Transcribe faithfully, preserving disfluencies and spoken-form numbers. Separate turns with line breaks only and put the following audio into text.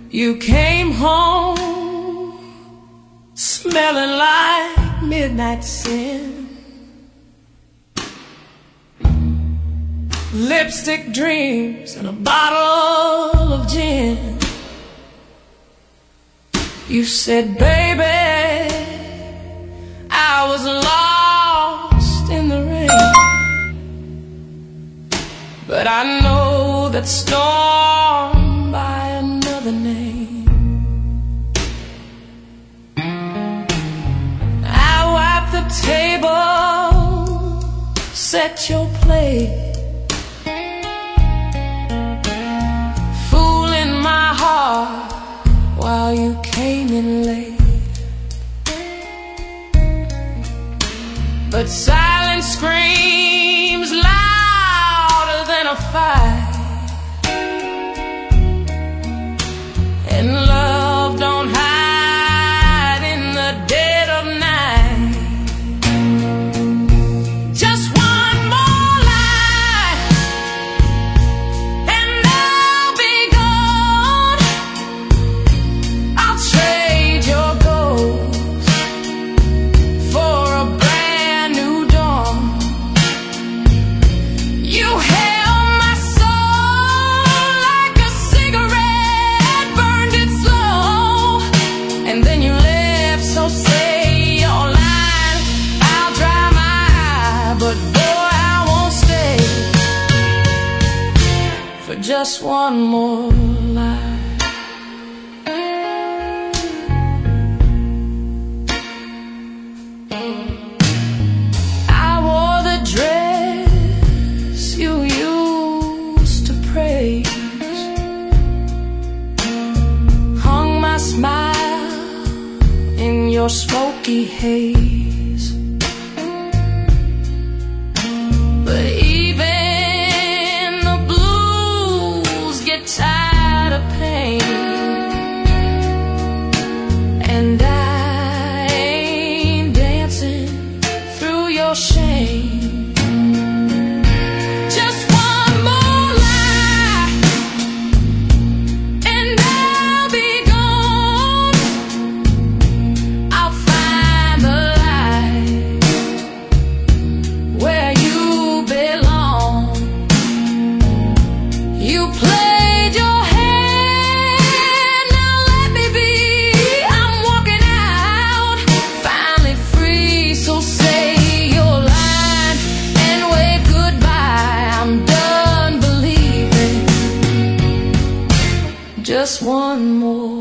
You came home smelling like midnight sin, lipstick dreams and a bottle of gin. You said, baby, I was lost in the rain, but I know that storm by another name. I wiped the table, set your plate, fooling my heart while you came in late. But silence screams louder than a fight, and love don't hide in the dead of night. Just one more lie and I'll be gone. I'll trade your ghost for a brand new dawn. You held my soul like a cigarette, burned it slow, and then you left. So say your line, I'll dry my eye, but boy, I won't stay for just one more lie. I wore the dress you used to praise, hung my smile in your smoky haze. But even the blues get tired of pain, and I ain't dancing through your shame. Just one more lie and I'll be gone. I'll find the light where you belong. You played your hand, now let me be. I'm walking out, finally free. So say your line and wave goodbye. I'm done believing. Just one more